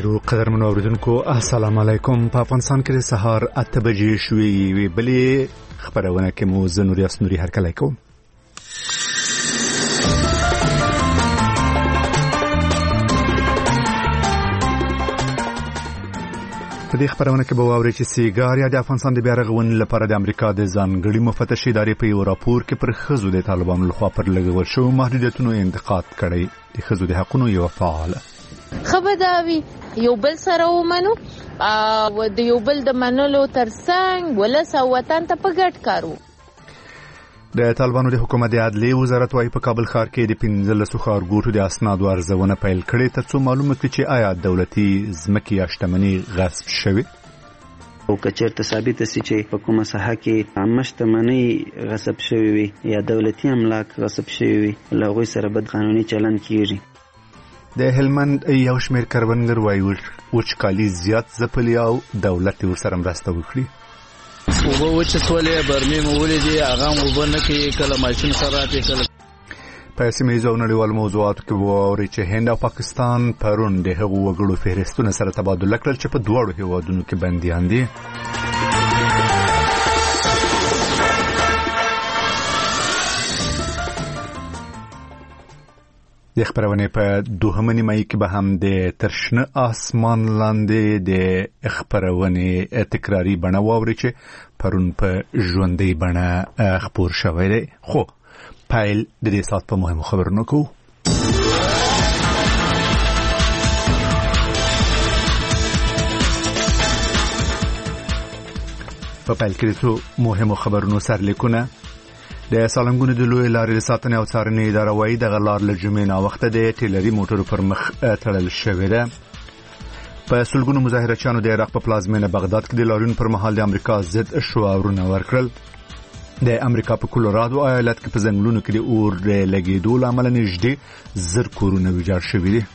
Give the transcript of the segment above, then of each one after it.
ډیرو قدرمنو اوریدونکو السلام علیکم. په افغانستان کې د سهار 8 بجې شوې وي بلې خبرونه کې مو زنوري اسنوري هرکلی کوم. په دې خبرونه کې به واورئ چې سیګاریا د افغانستان د بیا رغونې لپاره د امریکا د ځانګړي مفتش ادارې په یو راپور کې پر ښځو د طالبانو لخوا پر لګول شویو محدودیتونو انتقاد کړی. د ښځو د حقونو یوه فعاله خبرداوی یو بل سره ومنو او د یو بل د منلو ترڅنګ ولس او وطن ته په ګډ کارو. د طالبانو د حکومت د عدلیې وزارت وايي په کابل ښار کې د 15 ښارګوټو د اسنادو ارزونه پیل کړې ترڅو معلومه کړي چې آیا دولتي ځمکې یا شتمنۍ غصب شوې او کچرته ثابت سي چې په کومه ساحه کې عامه شتمنۍ غصب شوې وي یا دولتي املاک غصب شوې وي له هغوی سره بد قانوني چلند کیږي. د هلمند یو شمېر کروندګر وایي وچکالي زیات ځپلي او دولت ورسره مرسته وکړي. اوبه وچې سولې برمې مو ولیدې هغه هم اوبه نه کوي کله ماشین خراب یې کله. په سیمه ییزو او نړیوالو موضوعاتو کې واورئ چې هند او پاکستان پرون د هغو وګړو فهرستونه سره تبادله کړل چې په دواړو هېوادونو کې بندیان دي. د خبرونې په دوهمه نیمایي کې به هم د ترشنه آسمان لاندې د خبرونې تکراری بڼه واورئ چې پرون په ژوندۍ بڼه خپور شوی دی. خو پیل د دې ساعت په مهمو خبرونو کوو. په پیل کې د څو مهمو خبرونو سرلیکونه. د سالنګونو د لوی لارې د ساتنې او څارنې اداره وايي دغه لار له جمعې ناوخته د ټیلري موټرو پر مخ تړل شوې ده. په سلګونو مظاهرچیانو د عراق په پلازمینه بغداد کې د لاریون پر مهال د امریکا ضد شعارونه ورکړل. د امریکا په کولورادو ایالت کې په ځنګلونو کې د اور د لګېدو له امله نږدې 1000 کورونه ویجاړ شوي دي.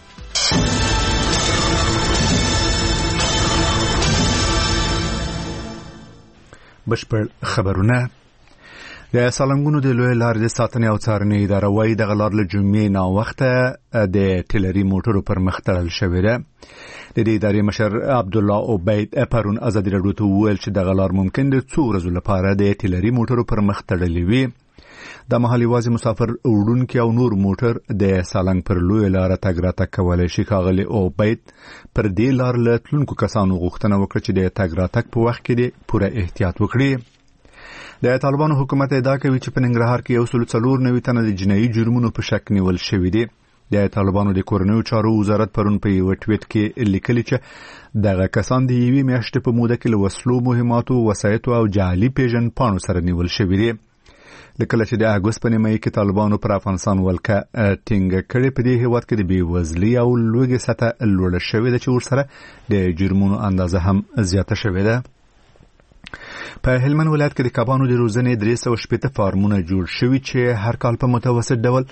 بشپړ خبرونه. د سالنګونو د لوی لارې د ساتنې او څارنې اداره وايي دغه لار له جمعې ناوخته د ټیلري موټرو پر مخ تړل شوې ده. د دې ادارې مشر عبدالله عبید پرون ازادي راډیو ته وویل چې دغه لار ممکن د څو ورځو لپاره د ټیلري موټرو پر مخ تړلې وي. د مهال یوازې مسافر وړونکي او نور موټر د سالنګ پر لوی لار تګ راتګ کولی شي. ښاغلي عبید پر دې لار له تلونکو کسانو غوښتنه وکړه چې د تګ راتګ په وخت کې د پوره احتیاط وکړي. د طالبانو حکومت ادعا کوي چې په ننګرهار کې 194 تنه د جنایي جرمونو په شک نیول شوي دي. د طالبانو د کورنیو چارو وزارت پرون په یو ټویټ کې لیکلي چې دغه کسان د یوې میاشتې په موده کې له وسلو، مهماتو، وسایطو او جعلي پیژندپاڼو سره نیول شوي دي. لکه چې د اګوست په نیمایي کې طالبانو پر افغانستان ولکه ټینګه کړې. په دې هېواد کې د بېوزلۍ او لوږې سطح لوړه شوې ده چې ورسره د جرمونو اندازه هم زیاته شوې ده. په هلمند ولایت کې د کبانو د روزنې 360 فارمونه جوړ شوي چې هر کال په متوسط ډول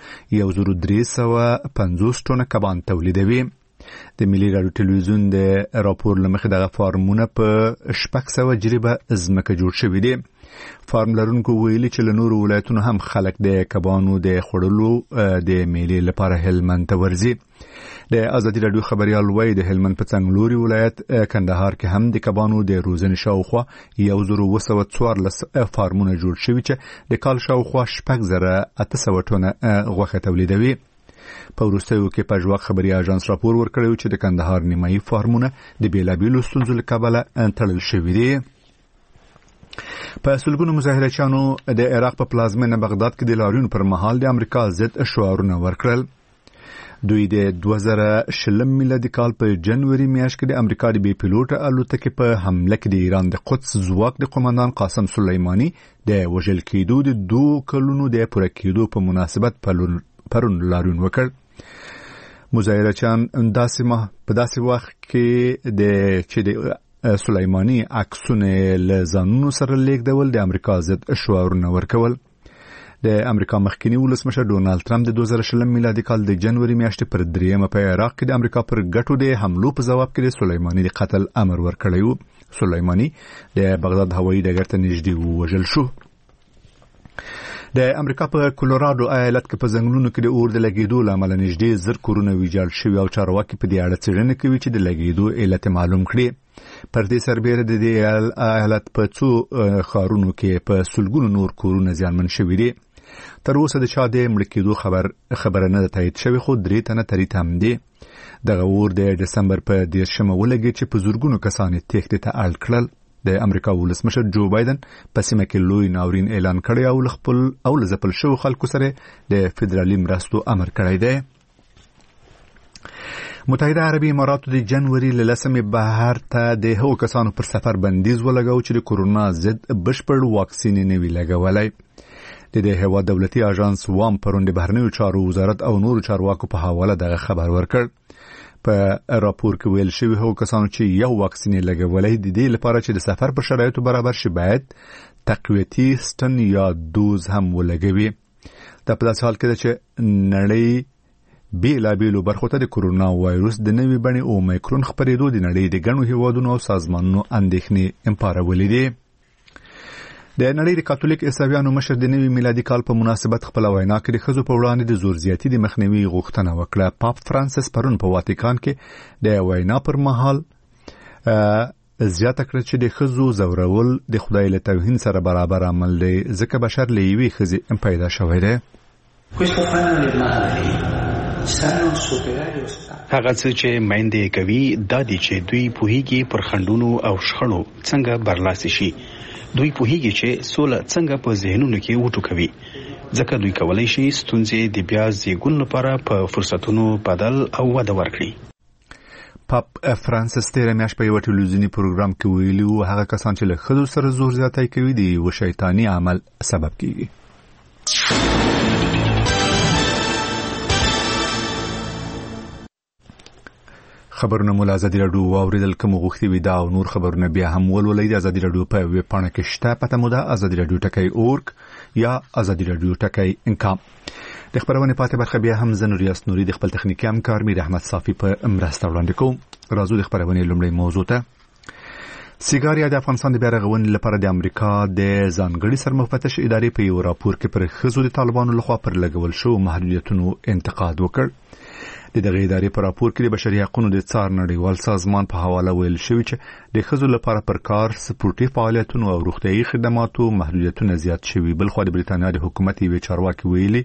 1350 ټنه کبان تولیدوي. د ملي راډیو ټلویزیون د راپور له مخې دغه فارمونه په 600 جریبه ځمکه جوړ شوي دي. فارم لرونکو ویلي چې له نورو ولایتونو هم خلک د کبانو د خوړلو د میلې لپاره هلمند ته ورځي. د ازادي راډیو خبريال وایي د هلمند په څنګلوري ولایت کندهار کې هم د کبانو د روزنې شاوخوا 1214 فارمونه جوړ شوي چې د کال شاوخوا 6800 ټنه غوښه تولیدوي. په وروستیو کې په ژواک خبري اژانس راپور ورکړی چې د کندهار نیمایي فارمونه د بیلابیلو ستونزو له کبله تړل شوي دي. په سلګونو مظاهرچیانو د عراق په پلازمینه بغداد کې د لاریون پر مهال د امریکا ضد شعارونه ورکړل. دوی د 2020 میلادي کال په جنوري میاشت کې د امریکا د بې پیلوټه الوتکې په حمله کې د ایران د قدس ځواک د قومندان قاسم سلیماني د وژل کېدو د 2 کلونو د پوره کېدو په مناسبت پرون لاریون وکړ. مظاهرچیان په داسې وخت کې چې د سلیماني عکسونه له ځانونو سره لیږدول د امریکا ضد شعارونه ورکول. د امریکا مخکنی ولسمشر ډونالد ټرمپ د 2020 میلادي کال د جنوري میاشتې پر 3 په عراق کې د امریکا پر ګټو د حملو په جواب کې د سلیماني د قتل امر ورکړی و. سلیماني د بغداد هوایي ډګر ته نږدې ووژل شو. د امریکا په کولوراډو ایالت کې په ځنګلونو کې د اور د لګیدو لامل نږدې 1000 کورونه ویجاړ شوي او چارواکي په دې اړه څېړنه کوي چې د لګیدو علت معلوم کړي. پر دې سربېره د دې ایالت په څو ښارونو کې په سلګونو نور کورونه زیانمن شوي دي. تر اوسه د چا د مړ کېدو خبره نه ده تایید شوې، خو 3 تنه تریت هم دي. دغه اور د ډسمبر په 10 ولګېد چې په زرګونو کسان یې تېښتې ته اړ کړل. د امریکا ولسمشر جو بایدن په سیمه کې لوی ناورین اعلان کړی او له ځپل شوو خلکو سره د فدرالي مرستو امر کړی دی. متحده عربي اماراتو د جنوري له 10 بهر ته د هغو کسانو پر سفر بندیز ولګاو چې د کورونا ضد بشپړ واکسین نه وي لګولی. د دې هیواد دولتي اژانس وام پرون د بهرنیو چارو وزارت او نورو چارواکو په حواله دغه خبر ورکړ. په راپور کې ویل شوی هغو کسانو چې یو واکسین لګولی د دې لپاره چې د سفر پر شرایطو برابر شي باید تقویتي سټن یا دوز هم ولګوي. دا په داسې حال کې ده چې نړۍ بیلابیلو برخو ته د کورونا وایروس د نوي بڼې اومیکرون خپرېدو د نړۍ د ګڼو هیوادونو او سازمانونو اندېښنې امپارولې دي. د نړۍ د کاتولیک عیسویانو مشر د نوي میلادي کال په مناسبت خپل وینا کې د ښځو په وړاندې د زور زیاتي د مخنیوي غوښتنه وکړه. پاپ فرانسیس پرون په واتیکان کې د وینا پر مهال زیاته کړه چې د ښځو ځورول د خدای له توهین سره برابر عمل دی ځکه بشر له یوې ښځې پیدا شوی دی. هغه څه چې میندې کوي دا دي چې دوی پوهیږي پر خنډونو او شخړو څنګه برلاسي شي. دوی پوهیږي چې سوله څنګه په ذهنونو کې وټوکوي ځکه دوی کولای شي ستونزې د بیا زیږون لپاره په فرصتونو بدل او وده ورکړي. پاپ فرانسیس تیر میاشت په یو ټلویزیونی پروګرام کې ویلي وو هغه کسان چې له ښځو سره زور زیاتی کوي د یو شیطاني عمل سبب کیږي. خبرونه مو له ازادي راډیو واوریدل، کوم غوښتي وي دا او نور خبرونه بیا هم ولولئ. د ازادي راډیو په ویب پاڼه کې شته، پته مو ده ازادي راډیو ټکی یا ازادي راډیو ټکی انکام. د خبرونه پاتې برخه بیا هم زه نوریاس نوري د خپل تخنیکي همکار میر احمد صافي په مرسته وړاندې کوم. راځو د خبرونه لومړی موضوع ته. سیګاریا د افغانستان د بیا رغونې لپاره د امریکا د ځانګړي سرمفتش ادارې په یو راپور کې پر ښځو د طالبانو لخوا پر لګول شو محدودیتونو انتقاد وکړ. د دغه ادارې په راپور کې د بشري حقوقو د څار نړیوال سازمان په حواله ویل شوی چې د ښځو لپاره پر کار سپورټي فعالیتونو او روغتیايي خدماتو محدودیتونه زیات شوي. بلخو د بریتانیا د حکومت یوې چارواکي ویلي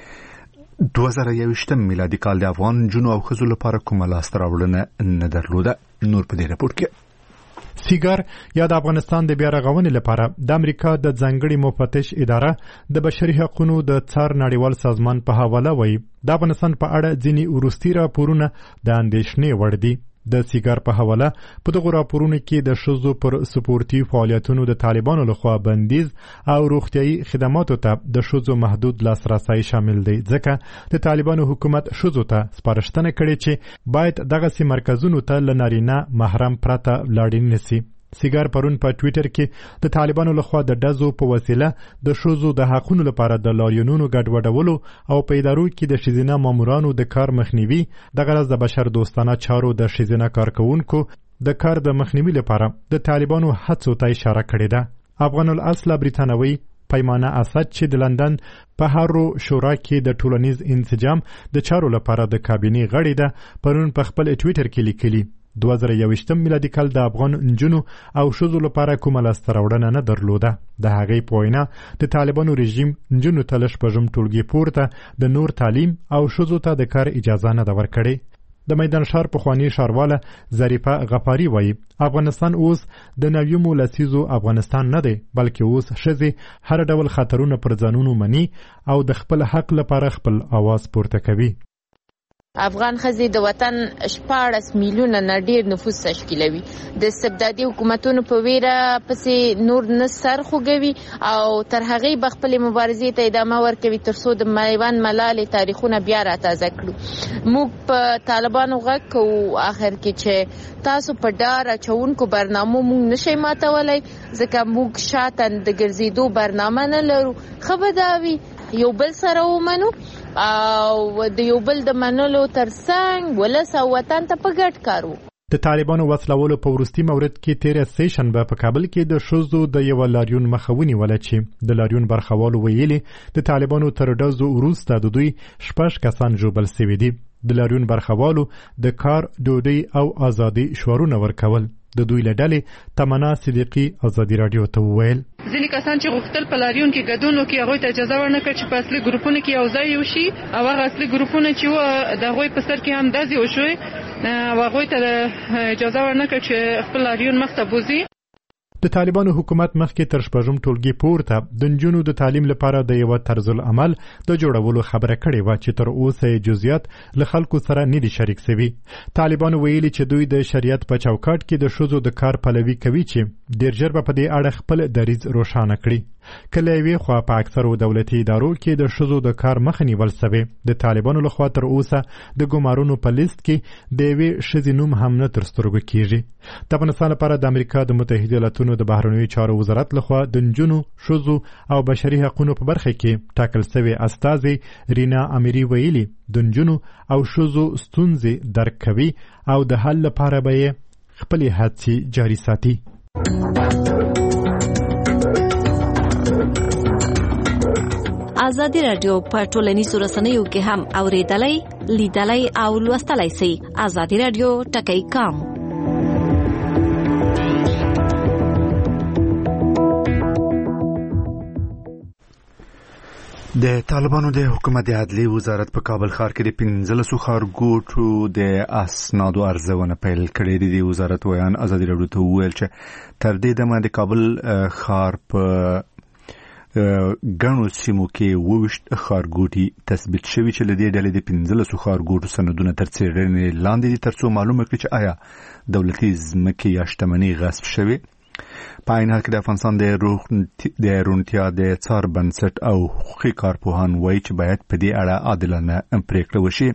2021 میلادي کال د افغان جنو او ښځو لپاره کومه لاسته راوړنه نه درلوده. نور په دې راپور کې سیګار یا د افغانستان د بیا رغونې لپاره د امریکا د ځانګړي مفتش اداره د بشري حقوقو د څار نړیوال سازمان په حواله وایي د افغانستان په اړه ځینې وروستي راپورونه د اندېښنې وړ دي. د سیګار په حواله په دغه راپورونو کې د ښځو پر سپورتي فعالیتونو د طالبانو لخوا بندیز او روغتیايي خدماتو ته د ښځو محدود لاسرسی شامل دی ځکه د طالبانو حکومت ښځو ته سپارښتنه کړې چې باید دغسې مرکزونو ته له نارینه محرم پرته لاړې نشي. سیګار پرون په ټویټر کې د طالبانو لخوا د ډزو په وسیله د ښځو د حقونو لپاره د لاریونونو ګډوډولو او په ادارو کې د ښځینه مامورانو د کار مخنیوي د غرض د بشر دوستانه چارو د ښځینه کارکوونکو د کار د مخنیوي لپاره د طالبانو هڅو ته اشاره کړې ده. افغان الاصل بریتانوي پیمانه اسد چې د لندن په هارو شورا کې د ټولنیز انسجام د چارو لپاره د کابینې غړی ده پرون په خپل ټویټر کې لیکلي 2021 میلادي کال د افغان نجونو او ښځو لپاره کومه لاسته راوړنه نه درلوده. د هغې په وینا د طالبانو رژیم نجونو ته له شپږم ټولګي پورته د نور تعلیم او ښځو ته د کار اجازه نه ده ورکړې. د میدان ښار پخواني ښارواله ظریفه غفاري وایي افغانستان اوس د نویمو لسیزو افغانستان نه دی بلکې اوس ښځې هر ډول خطرونه پر ځانونو مني او د خپل حق لپاره خپل اواز پورته کوي. افغان ښځې د وطن 14 میلیونه نه ډیر نفوس تشکیلوي. د استبدادي حکومتونو په ویره پسې نور نه سر خوږوي او تر هغې به خپلې مبارزې ته ادامه ورکوي تر څو د میوند ملالې تاریخونه بیا راتازه کړو. موږ په طالبانو غږ کوو آخر کې چې تاسو په ډار اچونکو برنامو موږ نشئ ماتولی ځکه موږ شاته د ګرځېدو برنامه نه لرو. ښه به دا وي یو بل سره ومنو او د یو بل د منلو ترڅنګ ولس او وطن ته په ګډ کار وکړو. د طالبانو وسلوالو په وروستي مورد کې تیر سیشنبه په کابل کې د شوزو د یو لاریون مخاوني ولا چې د لاریون برخوالو ویلي د طالبانو تر ډزو وروسته د دوی 6 کسان ژوبل شوي دي. د لاریون برخوالو د کار ډوډۍ او ازادي شعارونه ورکول. د دوی له ډلې تمنا صدیقي ازادي رادیو ته وویل ځینې کسان چې غوښتل په لاریون کې ګډون وکړي هغوی ته اجازه ورنکړه چې په اصلي ګروپونو کې یو ځای وشي او هغه اصلي ګروپونه چې وو د هغوی په سر کې هم ډزې وشوې او هغوی ته اجازه ورنکړه چې خپل لاریون مخته بوځي. د طالبانو حکومت مخکې تر شپږم ټولګي پورته د نجونو د تعلیم لپاره د یو طرز العمل د جوړولو خبره کړې و چې تر اوسه جزئیات له خلکو سره نه دي شریک شوي. طالبانو ویلي چې دوی د شریعت په چوکاټ کې د ښځو د کار پلوي کوي چې ډېر ژر به په دې اړه خپل دریځ روښانه کړي. کله یوې خوا په اکثرو دولتي ادارو کې د ښځو د کار مخه نیول شوې. د طالبانو لخوا تر اوسه د ګمارونو په لیست کې د یوې ښځې نوم هم نه تر سترګو کیږي. د افغانستان لپاره د امریکا د متحده ایالاتونو د بهرنیو چارو وزارت لخوا د نجونو، ښځو او بشري حقوقو په برخه کې ټاکل شوی استازي رینا امیری ویلي د نجونو او ښځو ستونزې درک کوي او د حل لپاره به یې خپلې هڅې جاري ساتي. ازادي رادیو په ټولنیزو رسنیو کې هم اوریدلای، لیدلای او لوستلای شئ. ازادي رادیو ټکی کام. د طالبانو د حکومت د عدلي وزارت په کابل ښار کې د 15 ښارګوټو د اسنادو ارزونه پیل کړې ده. د وزارت ویان ازادي رادیو ته وویل چې تر دې دمه د کابل ښار په ګڼو سیمو کې 22 ښارګوټي تثبیت شوي چې له دې ډلې د 15 ښارګوټو سندونه تر څېړنې لاندې دي ترڅو معلومه کړي چې آیا دولتي ځمکې یا شتمنۍ غصب شوي. په عین حال کې د افغانستان د روڼتیا د څار بنسټ او حقوقي کارپوهان وایي چې باید په دې اړه عادلانه پرېکړه وشي.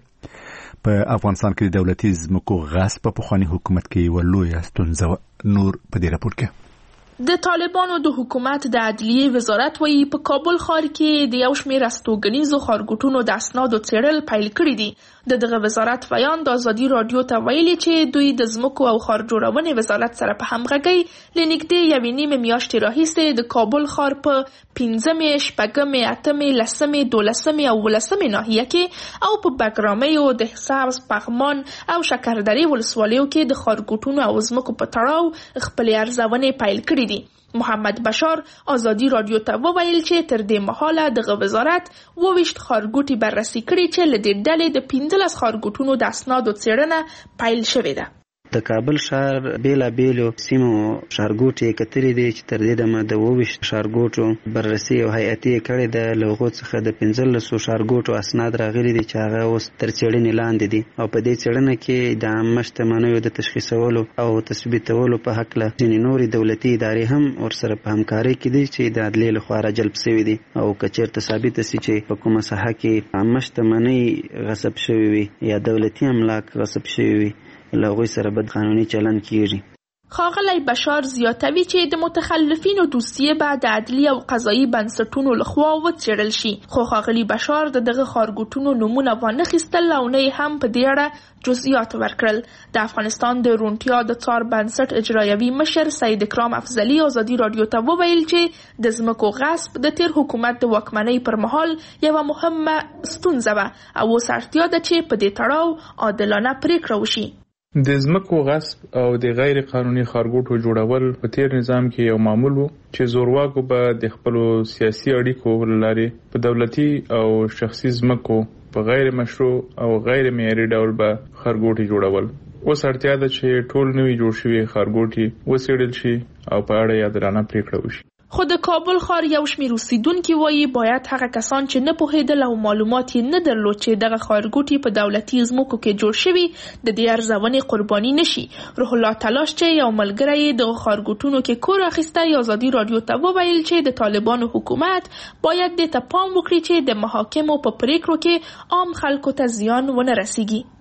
په افغانستان کې د دولتي ځمکو غصب په پخواني حکومت کې یوه لویه ستونزه وه. نور په دې راپور کې د طالبانو د حکومت د عدلیه وزارت وایي په کابل ښار کې د یو شمېر استوګنیزو ښارګوټونو د اسنادو څېړل پیل کړي دي. د دغه وزارت ویان د ازادي رادیو ته ویلي چې دوی د ځمکو او ښار جوړونې وزارت سره په همغږۍ له نږدې یوې نیمې میاشتې راهیسې د کابل ښار په 5مې، 6مې، 8مې، 10مې، 12مې او 18مې ناحیه کې او په بګرامیو، دهسبز، پغمان او شکردرې ولسوالیو کې د ښارګوټونو او ځمکو په تړاو خپلې ارزونې پیل کړي دي. محمد بشار ازادي رادیو ته وویل چې تر دې مهاله دغه وزارت 22 ښارګوټي بررسي کړي چې له دې ډلې د 15 ښارګوټونو د اسنادو څېړنه پیل شوې ده. د کابل ښار بیلابیلو سیمو ښارګوټي کتري دي چې تر دې دمه د 22 ښارګوټو بررسي او هیئتي کړي ده. له هغو څخه د 15 ښارګوټو اسناد راغلي دي چې هغه اوس تر څېړنې لاندې دي او په دې څېړنه کې د عامه شتمنیو د تشخیصولو او تثبیتولو په هکله ځینې نورې دولتي ادارې هم ورسره په همکارۍ کې دي چې د عدلیې لخوا راجلب شوي دي او که چېرته ثابته سي چې په کومه ساحه کې عامه شتمنۍ غصب شوي وي یا دولتي املاک غصب شوي وي له هغوی سره بد قانوني چلند کیږي. ښاغلی بشار زیاتوي چې د متخلفینو دوسیه به د عدلي او قضایي بنسټونو لخوا وڅېړل شي. خو ښاغلی بشار د دغه ښارګوټونو نومونه وانخیستل او نه یې هم په دې اړه جزئیات ورکړل. د افغانستان د روڼتیا د څار بنسټ اجرایوي مشر سید اکرام افضلي ازادي رادیو ته وویل چې د ځمکو غصب د تیر حکومت د واکمنۍ پر مهال یوه مهمه ستونزه وه او اوس اړتیا ده چې په دې تړاو عادلانه پرېکړه وشي. د ځمکو غصب او د غیر قانوني ښارګوټو جوړول په تیر نظام کې یو معمول وو چې زورواکو به د خپلو سیاسي اړیکو له لارې په دولتي او شخصي ځمکو په غیر مشروع او غیر معیاري ډول به ښارګوټي جوړول. اوس اړتیا ده چې ټول نوي جوړ شوي ښارګوټي وڅېړل شي او په اړه عادلانه پرېکړه وشي. خو د کابل ښار یو شمېر اوسیدونکي وایي باید هغه کسان چې نه پوهېدل او معلومات یې نه درلود چې دغه ښارګوټي په دولتي ځمکو کې جوړ شوي د دې ارزونې قرباني نشي. روح الله تلاش چې یو ملګری یې دغه ښارګوټونو کې کور اخیستی ازادي رادیو ته وویل چې د طالبانو حکومت باید دې ته پام وکړي چې د محاکمو په پرېکړو کې عام خلکو ته زیان ونه رسیږي.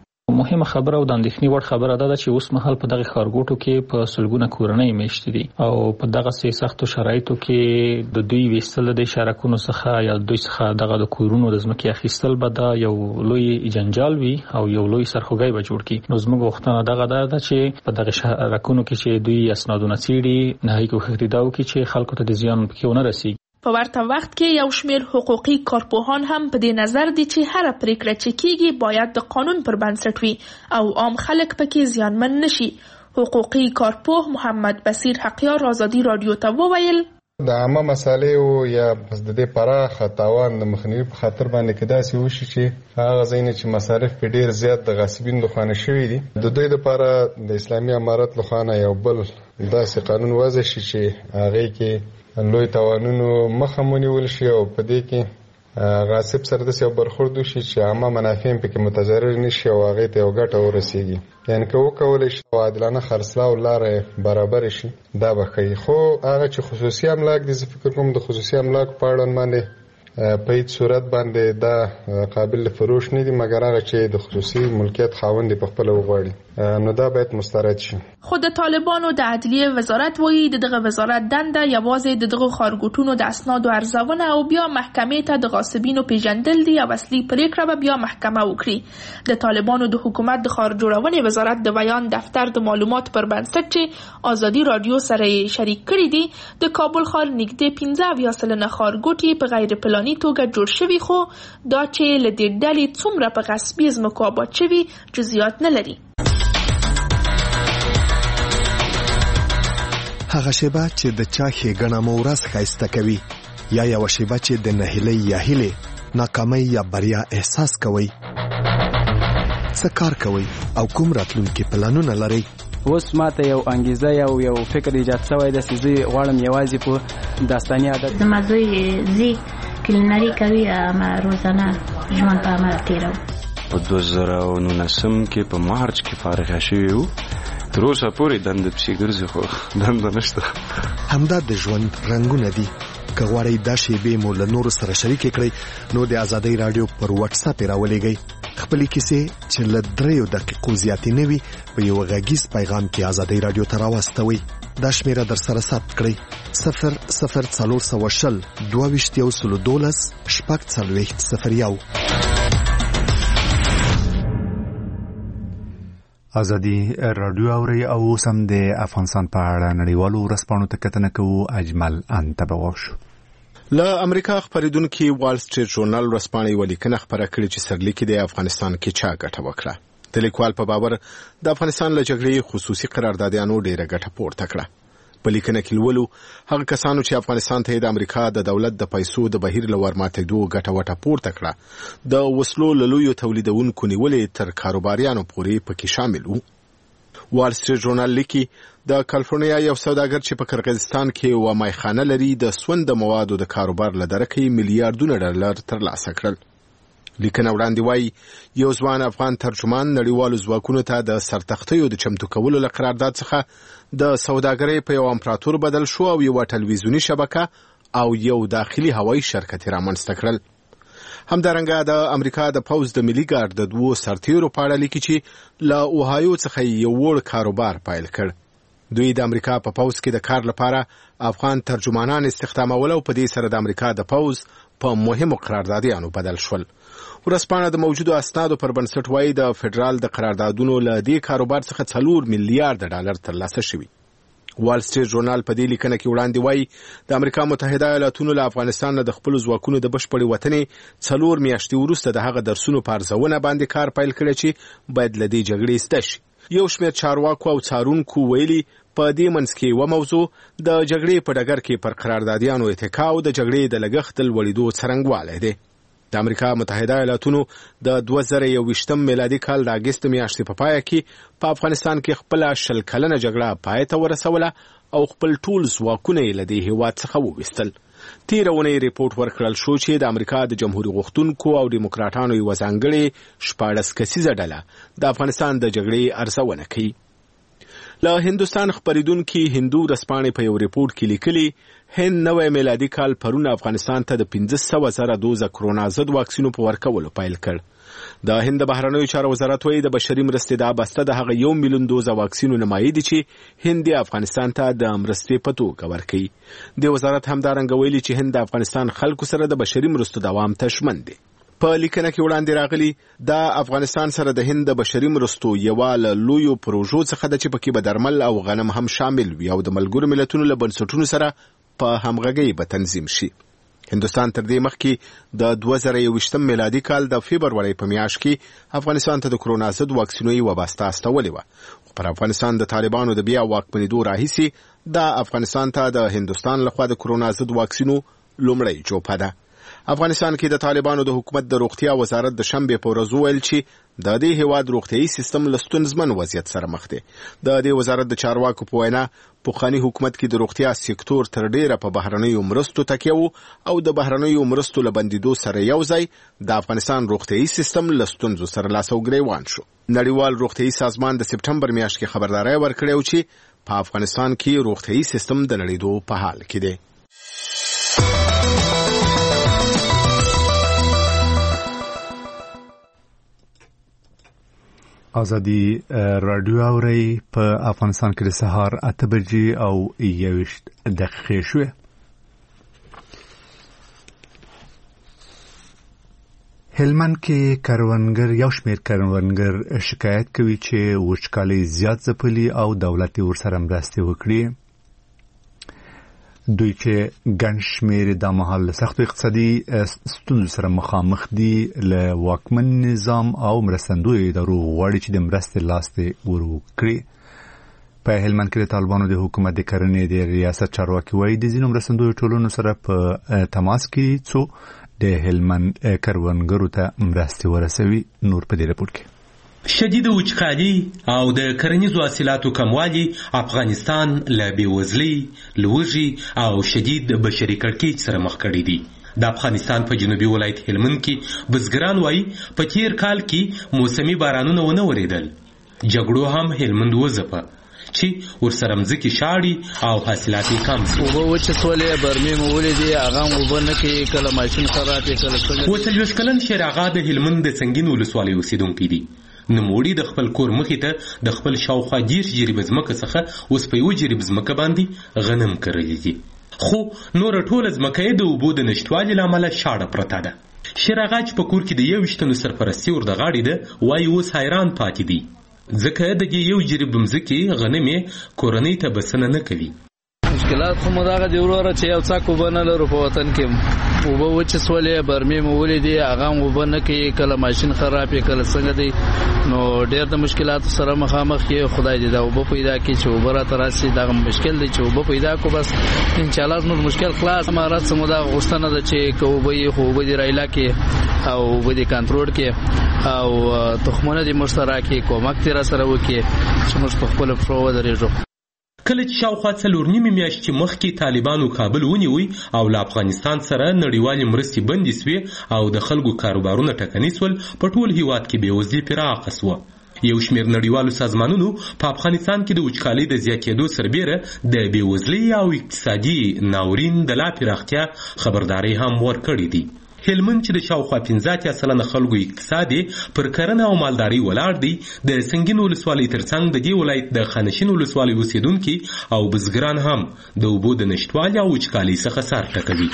مهمه خبره او د اندېښنې وړ خبره ده چې اوس مهال په دغه ښارګوټو کې په سلګونه کورنۍ میشت دي او په دغه سختو شرایطو کې د دوی وستل د شارکونو څخه یا دوی څخه دغه د کورونو د ځمکې اخیستل به دا یو لوی جنجال وي او یو لوی سرخوږی به جوړ کړي. نو زموږ غوښتنه دغه ده چې په دغه شارکونو کې چې دوی اسنادونه څېړي نهایي کوښښ دې دا وکړي چې خلکو ته د زیان پکې ونه رسیږي. په ورته وخت کې یو شمېر حقوقي کارپوهان هم په دې نظر دي چې هر پریکړه چې کیږي باید د قانون پر بنسټ وي او عام خلک پکې زیانمن نشي. حقوقي کارپوه محمد بصیر حقیار آزادی رادیو ته وویل د عامه مسالې یا د دې پراخه تاوان د مخنیوي په خاطر باندې کې داسې وشي چې هغه ځایونه چې مصارف په ډیر زیات د غاصبینو لخوا شوي دي د دوی لپاره د اسلامي امارت لخوا یو بل داسې قانون وضع شي چې هغه کې لوی تاوانونو مخه ونیول شي او په دې کې غاصب سره د یو برخورد وشي چې عامه منافع پکې متضرر نشي او هغه ته یو ګټه ورسیږي. یعنی که وکولای شي عادلانه خرڅلاو لارې برابر شي دا به کوي. خو هغه چې خصوصي املاک دي زه فکر کوم د خصوصي املاک په اړه باندې په هیڅ صورت باندې دا قابل فروش نه دي مګر هغه چې د خصوصي ملکیت خاوند په خپل وغواړي نو دا باید مسترد شي. خو د طالبانو د عدلیه وزارت وایي دغه وزارت دنده یوازې دغه ښارګوټونو د اسنادو ارزونه او بیا محکمې ته د غاصبینو پیژندل دي او اصلي پریکړه به بیا محکمه وکړي. د طالبانو د حکومت د ښار جوړونې وزارت د بیان دفتر د معلوماتو پر بنسټ چې آزادي رادیو سره شریک کړي دي د کابل ښار نږدې 15 سلنه ښارګوټي په غیر پلاني توګه جوړ شوي خو دا چې له دې ډلې څومره په غصبي ځمکو آباد شوي جزئیات نه لري. هغه شیبه چې د چا ښېګڼه مو ورځ ښایسته کوي یا یوه شیبه چې د نهیلۍ یا هیلې ناکامۍ یا بریا احساس کوئ څه کار کوئ او کوم راتلونکي پلانونه لرئ؟ اوس ماته یو انګیزه یو فکر ایجاد شوی دی چې زه غواړم یوازې په داستاني عادت زما زوی زی کلینري کوي اما روزانه ژوند په عمل تېروي. په 2019 کې په مارچ کې فارغ شوی وو تر اوسه پورې دنده پسې ګرځي خو دنده نشته. همدا د ژوند رنګونه دي. که غواړئ دا شیبې مو له نورو سره شریکې کړئ نو د آزادۍ رادیو پر واتس اپ راولېږئ خپلې کیسې چې له 3 دقیقو زیاتې نه وي په یو غږیز پیغام کې آزادۍ رادیو ته راواستوئ. دا شمیره در سره ثبت کړئ 00420 22 012 آزادی رادیو اوري او سم د افغانستان په اړه نړیوالو ورځپاڼو ته کتنه کوو. اجمل انتبوش له امریکا خبرېدونکي وال سټریټ ژورنال ورځپاڼې ولیکنه خبره کړې چې سرلیکي د افغانستان کې چا ګټه وکړه. د لیکوال په باور د افغانستان له جګړې خصوصي قراردادیانو ډیره ګټه پورته کړه. په لیکنه کې لولو هغه کسانو چې افغانستان ته د امریکا د دولت د پیسو د بهیر لور ماتېدو ګټه وټه پورته کړه د وسلو لویو تولیدونکو نیولې تر کاروباریانو پورې پکې شامل وو. وال سټریټ ژورنال لیکي د کالیفورنیا یو سوداګر چې په قرغیزستان کې و مایخانه لري د سوند موادو د کاروبار لدرکې میلیارډونه ډالر ترلاسه کړل. لیکنه وړاندې وایي یو ځوان افغان ترجمان نړیوالو ځواکونو ته د سرتختیو د چمتو کولو له قرارداد څخه د سوداګرۍ په یو امپراتور بدل شو او یو ټلویزیونی شبکه او یو داخلي هوایي شرکت رامنځته کړل. همدارنګه د امریکا د پوز د ملي ګارد د 2 سرتیرو په اړه لیکي چې له اوهایو څخه یو وړ کاروبار پیل کړ. دوی د امریکا په پوز کې د کار لپاره افغان ترجمانان استخدامول او په دې سره د امریکا د پوز په مهمو قراردادیانو بدل شول. ورځپاڼه د موجودو اسنادو پر بنسټ وایي د فدرال د قراردادونو له دې کاروبار څخه 4 میلیارډ ډالر ترلاسه شوي. وال سټریټ ژورنال په دې لیکنه کې وړاندې وایي د امریکا متحده ایالاتونو له افغانستان نه د خپل ځواکونو د بشپړې وطنې 4 میاشتې وروسته د هغه درسونو په ارزونه باندې کار پیل کړی چې باید له دې جګړې ستړي شي. یو شمېر چارواکو او څارونکو ویلي په دې منځ کې یوه موضوع د جګړې په ډګر کې پر قراردادیانو اتکا او د جګړې د لګښت د لوړېدو څرنګوالی دی. د امریکا متحده ایالاتونو د 2021 میلادي کال د اګست میاشتې په پای کې په افغانستان کې خپل 10 کلنه جګړه پای ته ورسوله او خپل ټول ځواکونه یې له دې هېواد څخه وویستل. تېره اونۍ ریپورټ ورکړل شو چې د امریکا د جمهوري غوښتونکو او ډیموکراټانو یوه ځانګړې 14 کسیزه ډله د افغانستان د جګړې ارزونه کوي. له هندستان خبریدونکو هندو رسپانې په یو ریپورت کې لیکلي هند نوې میلادي کال پرون افغانستان ته د 1500 دوزه کرونا ضد واکسینو په ورکولو پیل کړ د هند بهرنیو چارو وزارت وایي د بشري مرستې د بسته د هغه 1 میلیون دوزه واکسینو نمایندې چې هند افغانستان ته د مرستې په توګه ورکړي د وزارت همدارنګ ویلي چې هند افغانستان خلکو سره د بشري مرستو دوام ته ژمن دي په لیکنه کې وړاندې راغلي د افغانستان سره د هند د بشري مرستو یواله لویو پروژو څخه د چې پکې به درمل او غنم هم شامل وي او د ملګرو ملتونو له بنسټونو سره په همغږۍ به تنظیم شي. هندستان تر دې مخکې د 2021 میلادي کال د فبرवरी په میاشت کې افغانستان ته د کرونا ضد واکسینو یوه بسته استولې وه. پر افغانستان د طالبانو د بیا واکمنېدو راهیسې د افغانستان ته د هندستان لخوا د کرونا ضد واکسینو لومړی جوپه ده. افغانستان کې د طالبانو د حکومت د روغتیا وزارت د شنبه په ورځ ویل چې د دې هیواد روغتيایي سیستم له ستونزمن وضعیت سره مخ دی. د دې وزارت د چارواکو په وینا پوخانی حکومت کې د روغتیا سکتور تر ډیره په بهرنیو مرستو تکیه او د بهرنیو مرستو له بندیدو سره یو ځای د افغانستان روغتيایي سیستم له ستونزو سره لاس او ګریوان شو. نړیوال روغتيایي سازمان د سپټمبر میاشت کې خبرداري ورکړې چې په افغانستان کې روغتيایي سیستم د نړیدو په حال کې دی. ازادي رادیو اوري په افغانستان کې د سهار 8 بجې او 21 دقیقې شوه. هلمند کې کروندګر یو شمېر کروندګر شکایت کوي چې وچکالي زیات ځپلي او دولت ورسره مرستې وکړي. دوی چې ګڼ شمېر د مهال سخت اقتصادي ستونزو سره مخامخ دي له واکمن نظام او مرستندوی ادارو غواړي چې د مرستې لاس ته ورکړي. په هلمند کې د طالبانو د حکومت د کرنې د ریاست چارواکي وایي د ځینو مرستندوی ټولنو سره په تماس کې څو د هلمند کروندګرو ته مرستې ورسوي. نور په دې رپورت کې شدید وچکالي او د کرنیزو حاصلاتو کموالی افغانستان له بېوزلۍ، لوږې او شدید بشري کړکېچ سره مخ کړی دی. د افغانستان په جنوبي ولایت هلمند کې بزګران وایي په تیر کال کې موسمي بارانونه ونه ورېدل. جګړو هم هلمند وځپه چې ورسره مځکې شاړي او حاصلات یې کم شي. اوبه وچې سولې برمې مو ولیدې هغه اوبه نه کوي، کله ماشین خراب یې کله څنګه. 40 کلن شیر آغا د هلمند د سنګین ولسوالۍ اوسېدونکی دی. نوموړي د خپل کور مخې ته د خپل شاوخوا 10 جریب ځمکه څخه اوس په 1 جریب ځمکه باندې غنم کرلي دي، خو نور ټوله ځمکه یې د اوبو د نشتوالي له امله شاړه پرته ده. شیر آغا چې په کور کې د 21 تنو سرپرستي ور د غاړې ده وایي اوس حیران پاتې دي، ځکه د 1 جریب ځمکې غنم یې کورنۍ ته بسنه نه کوي. مشکلات خو مو دغه دی وروره چې یو څاک اوبه نه لرو په وطن کې. اوبه وچې سولې برمې مو ولیدې هغه اوبه نه کوي، کله ماشین خراب یې کله څنګه دی. نو ډېر د مشکلاتو سره مخامخ یې. خدای دې دا اوبه پیدا کړي چې اوبه راته راسي. دغه مشکل دی چې اوبه پیدا کړو، بس انشاءالله زموږ مشکل خلاص. امارات څه مو دا غوښتنه ده چې که اوبه یې خو اوبه دې رایلا کې او اوبه دې کنټرول کې او تخمونه دې موږ ته راکړي، کومک دې را سره وکړي چې موږ په خپلو پښو ودرېږو. کله چې شاوخوا 4 نیمې میاشتې مخکې طالبانو کابل ونیوی او له افغانستان سره نړیوالې مرستې بندې سوې او د خلکو کاروبارونه ټکني سول، په ټول هیواد کې بېوزلي پراخه سوه. یو شمېر نړیوالو سازمانونو په افغانستان کې د وچکالۍ د زیاتېدو سربیره د بېوزلۍ او اقتصادي ناورین د لا پراختیا خبرداری هم ورکړې دي. هلمند چې د شاوخوا 15% خلکو اقتصاد پر کرنه او مالداري ولاړ دی، د سنګین ولسوالۍ ترڅنګ د دې ولایت د خانشین ولسوالۍ اوسېدونکي او بزګران هم د اوبو د نشتوالي او وچکالۍ څخه سر ټکوي.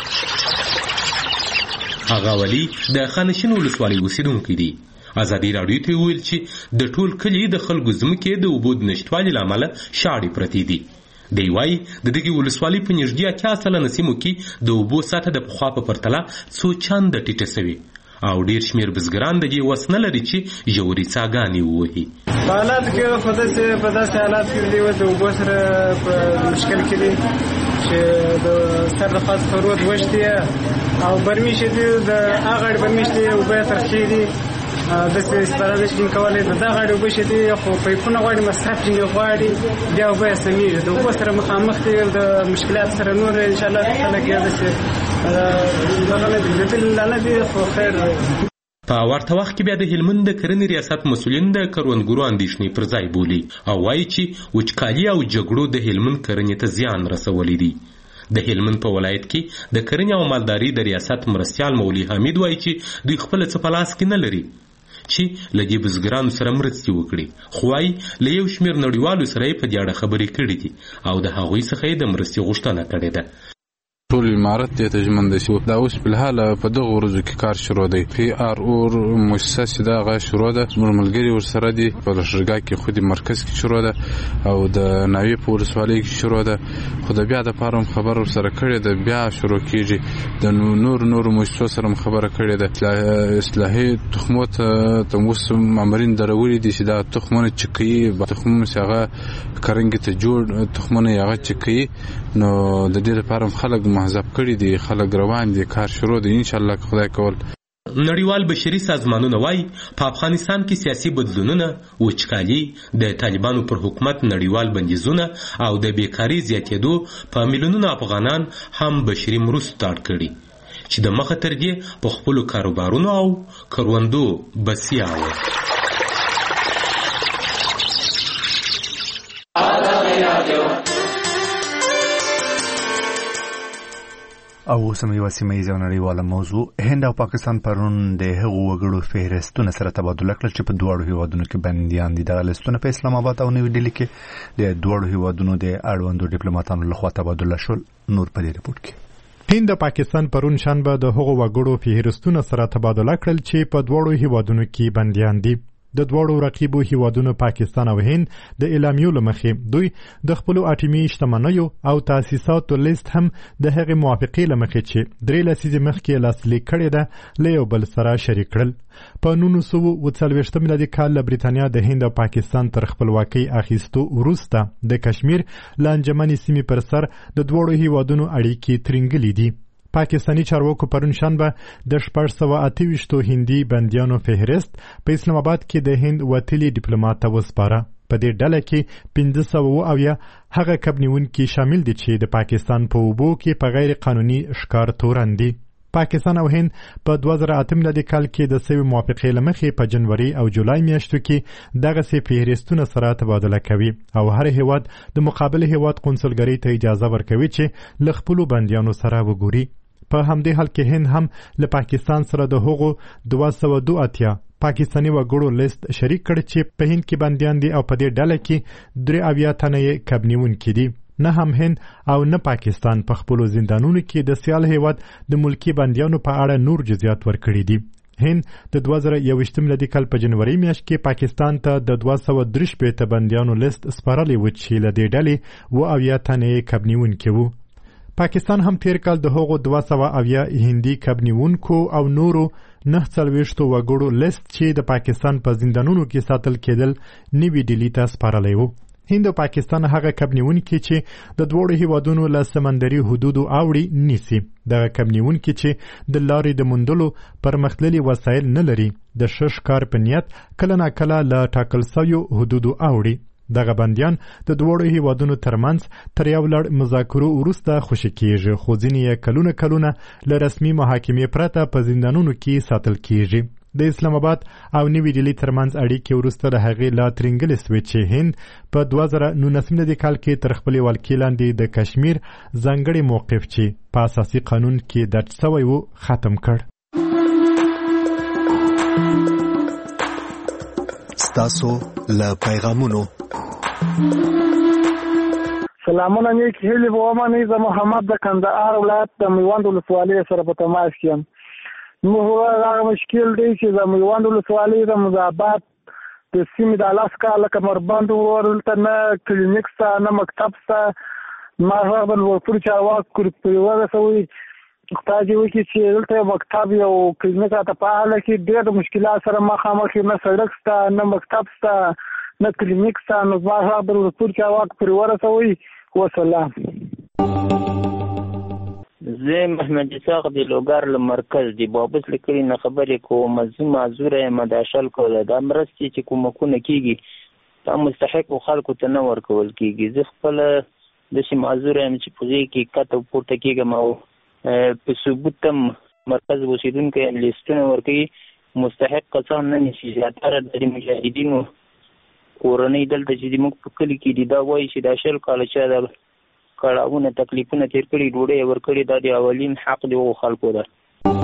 هغه ولی د خانشین ولسوالۍ اوسېدونکی دی. ازادي راډیو ته ویل چې د ټول کلي د خلکو ځمکې د اوبو د نشتوالي له امله شاړې پرتې دي. دی وایي د دغې ولسوالۍ په نږدې 80% سیمو کې د اوبو سطحه د پخوا په پرتله څو چنده ټیټه سوې او ډېر شمېر بزګران د دې وس نه لري چې ژورې څاګانې ووهي. په حالاتو کې خو په داسې حالاتو کې دی د اوبو سره په مشکل کې دی چې د سر د خاص فرود وشتي او برمي چې دی د هغه برمي چې اوبه ترخې دي داسې استفاده نشي کولای. د دغه غاړې اوبه چې دي خو پایپونه غواړي، مصرف ځینې غواړي، بیا اوبه یې سمیږي. د اوبو سره مخامخ دي د مشکلات سره. نور انشاءالله خلک یې داسې دغه نه دي لیدلي نه دي، خو خیر په ورته وخت کې بیا د هلمند د کرنې ریاست مسؤلین د کروندګرو اندېښنې پر ځای بولي او وایي چې وچکالي او جګړو د هلمند کرنې ته زیان رسولی دی. د هلمند په ولایت کې د کرنې او مالداري د ریاست مرستیال مولوي حمید وایي چې دوی خپل څه په لاس کې نه لري چې له دې بزګرانو سره مرستې وکړي، خو وایي له یو شمېر نړیوالو سره یې په دې اړه خبرې کړې دي او د هغوی څخه یې د مرستې غوښتنه کړې ده. ټول امارت ته ژمن دي دا اوس په حال په دغه ورځو کې کار شروع دی. پی آر اور مؤسسه دا غا شروع ده، ملګری ور سره دي په لشرګا کې خودي مرکز کې شروع ده او د ناوی په ورسوالۍ کې شروع ده. خو د بیا د فارم خبر ور سره کړی ده، بیا شروع کیږي د نور مؤسسو سره خبره کړی ده. اصلاحي تخمات ته موسم مامورین درولې دي چې دا تخمونه چکی تخمونه څنګه کرنګ ته جوړ تخمونه یغه چکی نو د دې لپاره خلک محذب کړي دي، خلک روان دي، کار شروع دي ان شاء الله خدای کول. نړیوال بشري سازمانونه وایي په افغانستان کې سیاسي بدلونونه، وچکالي، د طالبانو پر حکومت نړیوال بندیزونه او د بیکاري زیاتېدو په میلیونونو افغانان هم بشري مرستو ته اړ کړي چې د مخه تر دې په خپلو کاروبارونو او کروندو بسیا وو. او سمې وسیمه یې نړیواله موضوع هند او پاکستان پرون د هغو وګړو فهرستونه سره تبادله کړل چې په دواړو هیوادونو کې بندیان دي. دغه لیستونه په اسلام آباد او نوی ډیلي کې د دواړو هیوادونو د اړوندو ډیپلوماټانو لخوا تبادله شول. نور په دې رپورټ کې هند او پاکستان پرون شنبه د هغو وګړو فهرستونه سره تبادله کړل چې په دواړو هیوادونو کې بندیان دي. د دواړو رقیبو هیوادونو پاکستان او هند د اعلامیو لمخې دوی د خپل اټومي شتمنیو او تاسیساتو لیست هم د هغې موافقې لمخې چې 3 لسیزې مخکې لاسلیک کړې ده له یو بل سره شریک کړل. په 1940 میلادي کال له بریتانیا د هند او پاکستان تر خپلواکۍ اخیستو وروسته د کشمیر له انجمنې سیمې پر سر د دواړو هیوادونو اړیکې ترنګلې دي. پاکستانی چارواکو پرون شنبه د 428 هندي بندیانو فهرست په اسلام آباد کې د هند وتلي ډیپلوماټ ته وسپاره. په دې ډله کې 500 هغه کبنیونکي شامل دي چې د پاکستان په اوبو کې په غیر قانوني ښکار تورن دي. پاکستان او هند په 2008 میلادي کال کې د سوي موافقې لمخې په جنوري او جولای میاشتو کې دغه سي فهرستونه سره تبادله کوي او هر هیواد د مقابل هیواد قونسلګری ته اجازه ورکوي چې ل خپل بندیانو سره وګوري. په همدې حال کې هند هم له پاکستان سره د هغو 282 پاکستانی وګړو لیست شریک کړ چې په هند کې بندیان دي او په دې ډله کې 83 تنه کبنیونکي دي. نه هم هند او نه پاکستان په خپل زندانونو کې د سیال هیواد د ملکی بندیانو په اړه نور جزئیات ورکړي دي. هند د 2021 میلادي کال په جنوري میاشت کې پاکستان ته د 233 بندیانو لیست سپارلی و چې له دې ډلې 80 تنه کبنیونکي وو. پاکستان هم تیر کال د هغو 280 هندي کبنیونکو او نورو 49 وګړو لیست چې د پاکستان په زندانونو کې ساتل کېدل نوی ډیلی ته سپارلی وو. هند او پاکستان هغه کبنیونکي چې د دوړو هیوادونو له سمندري حدودو اوړي نیسي. دغه کبنیونکي چې د لارې د موندلو پرمختللي وسایل نه لري د ښکار په نیت کله ناکله له ټاکل شویو حدودو اوړي. دغه بندیان د دوړو هیوادونو ترمنځ تر یو لړ مذاکرو وروسته خوشي کیږي، خو ځینې یې کلونه له رسمي محاکمې پرته په زندانونو کې ساتل کیږي. د اسلام آباد او نوی ډیلی ترمنځ اړیکې وروسته د هغې لا ترنګلې سوې چې هند په 2019 میلادي کال کې تر خپلې ولکې لاندې د کشمیر ځانګړی موقف چې په اساسي قانون کې درج شوی و ختم کړ. ستاسو له پیغامونو سلامونه نیک هیلې ومنئ. زه محمد د کندهار ولایت د میوند ولسوالۍ سره په تماس کې یم. نو هغه مشکل دی چې د میوند ولسوالۍ د مزابات د سیمې د لاس کاله کمربند ورته نه کلینیک شته نه مکتب شته. ما هغه بل ورپور چارواکو پرې ورسوي خدای دې وکړي چې دلته مکتب یو کلینیک راته فعاله کړي. ډېر مشکلات سره مخامخ نه سړک شته نه مکتب شته نه کلینیک شته. نو ما هغه بل ورپور چارواکو پرې ورسوي. وسلام. زه محمد اسحاق د لوګر له مرکز د بابس لیکلي نه خبرې کوم. زه معذوره یم د شل کوله د مرستې چې کومکونه کیږي دا مستحق خلکو ته نه ورکول کیږي. زه خپل د شي معذوره یم چې په دې کې کته پورته کیږم او په ثبوت هم مرکز اوسیدونکو لیستونه ورکوي مستحق کسان نه نشي. زیاتره د مجاهدینو کورنۍ دلته چې موږ په کلی کې دي دا وایي چې دا 10 کاله چې دا کړهونه تکلیفونه تیر کړي ډوډۍ ورکړي دا د اولین حق دی او خلکو ده.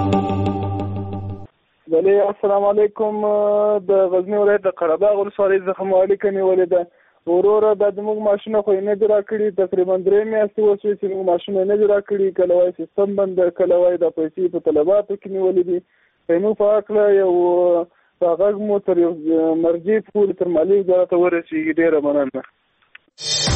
بله السلام علیکم. د غزنی ولایت د قرهباغ ولسوالۍ څخه مو اړیکه نیولې ده. وروره دا زموږ ماشونه خو یې نه دي راکړي، تقریبا 3 میاشتې وشوې چې موږ ماشونه نه دي راکړي. کله وایي سیستم بند، کله وایي دا پیسې په طلباتو کې نیولې دي. موږ په هکله یو غږ مو تر یو مرجع پورې تر مالي وزارت ورسېږي. ډېره مننه.